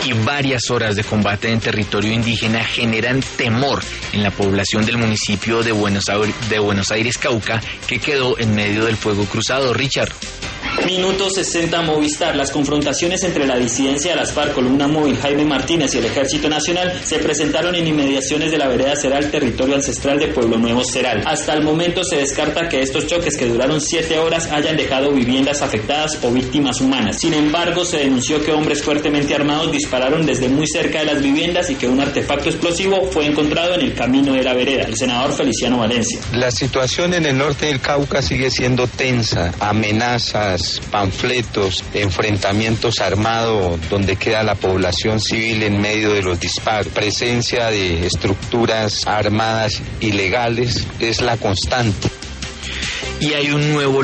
y varias horas de combate en territorio indígena generan temor en la población del municipio de Buenos Aires, Cauca, que quedó en medio del fuego cruzado. Richard. Minuto 60 Movistar. Las confrontaciones entre la disidencia de las FARC, Columna Móvil, Jaime Martínez y el Ejército Nacional se presentaron en inmediaciones de la vereda Seral, territorio ancestral de Pueblo Nuevo Seral. Hasta el momento se descarta que estos choques, que duraron 7 horas, hayan dejado viviendas afectadas o víctimas humanas. Sin embargo, se denunció que hombres fuertemente armados dispararon desde muy cerca de las viviendas y que un artefacto explosivo fue encontrado en el camino de la vereda. El senador Feliciano Valencia. La situación en el norte del Cauca sigue siendo tensa. Amenazas, panfletos, enfrentamientos armados donde queda la población civil en medio de los disparos. Presencia de estructuras armadas ilegales es la constante. Y hay un nuevo